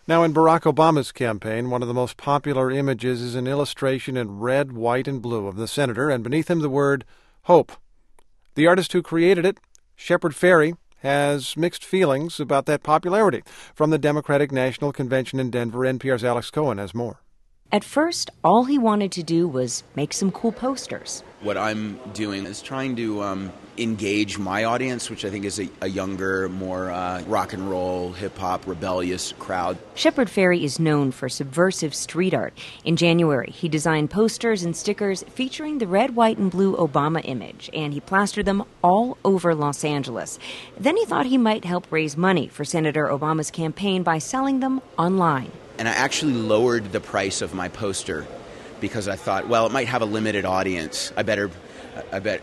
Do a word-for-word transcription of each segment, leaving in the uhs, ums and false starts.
Now, in Barack Obama's campaign, one of the most popular images is an illustration in red, white, and blue of the senator, and beneath him the word hope. The artist who created it, Shepard Fairey, has mixed feelings about that popularity. From the Democratic National Convention in Denver, N P R's Alex Cohen has more. At first, all he wanted to do was make some cool posters. What I'm doing is trying to um, engage my audience, which I think is a, a younger, more uh, rock and roll, hip-hop, rebellious crowd. Shepard Fairey is known for subversive street art. In January, he designed posters and stickers featuring the red, white, and blue Obama image, and he plastered them all over Los Angeles. Then he thought he might help raise money for Senator Obama's campaign by selling them online. And I actually lowered the price of my poster because I thought, well, it might have a limited audience. I better, I bet.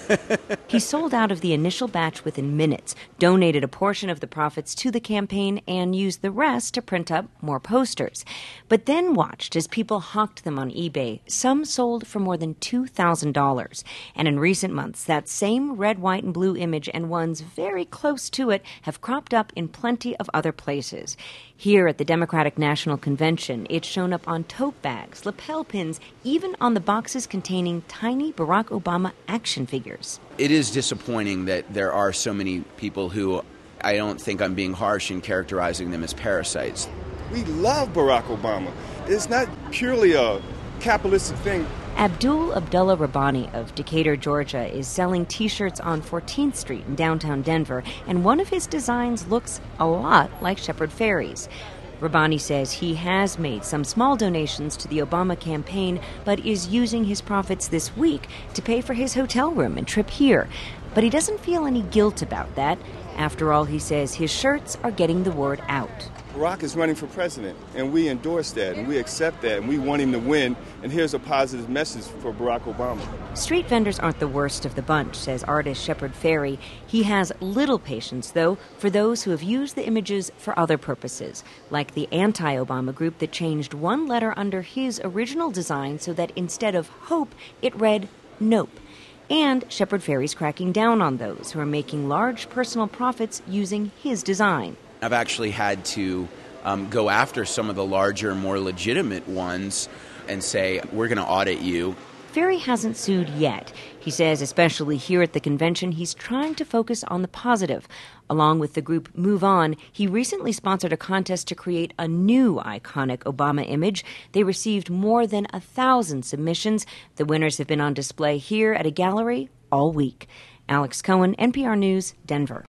He sold out of the initial batch within minutes, donated a portion of the profits to the campaign, and used the rest to print up more posters. But then watched as people hawked them on eBay. Some sold for more than two thousand dollars. And in recent months, that same red, white, and blue image and ones very close to it have cropped up in plenty of other places. Here at the Democratic National Convention, it's shown up on tote bags, lapel pins, even on the boxes containing tiny Barack Obama action figures. It is disappointing that there are so many people who I don't think I'm being harsh in characterizing them as parasites. We love Barack Obama. It's not purely a capitalistic thing. Abdul Abdullah Rabbani of Decatur, Georgia, is selling T-shirts on fourteenth Street in downtown Denver, and one of his designs looks a lot like Shepard Fairey's. Rabbani says he has made some small donations to the Obama campaign, but is using his profits this week to pay for his hotel room and trip here. But he doesn't feel any guilt about that. After all, he says his shirts are getting the word out. Barack is running for president, and we endorse that, and we accept that, and we want him to win, and here's a positive message for Barack Obama. Street vendors aren't the worst of the bunch, says artist Shepard Fairey. He has little patience, though, for those who have used the images for other purposes, like the anti-Obama group that changed one letter under his original design so that instead of hope, it read nope. And Shepard Fairey's cracking down on those who are making large personal profits using his design. I've actually had to um, go after some of the larger, more legitimate ones and say, we're going to audit you. Fairey hasn't sued yet. He says, especially here at the convention, he's trying to focus on the positive. Along with the group Move On, he recently sponsored a contest to create a new iconic Obama image. They received more than a thousand submissions. The winners have been on display here at a gallery all week. Alex Cohen, N P R News, Denver.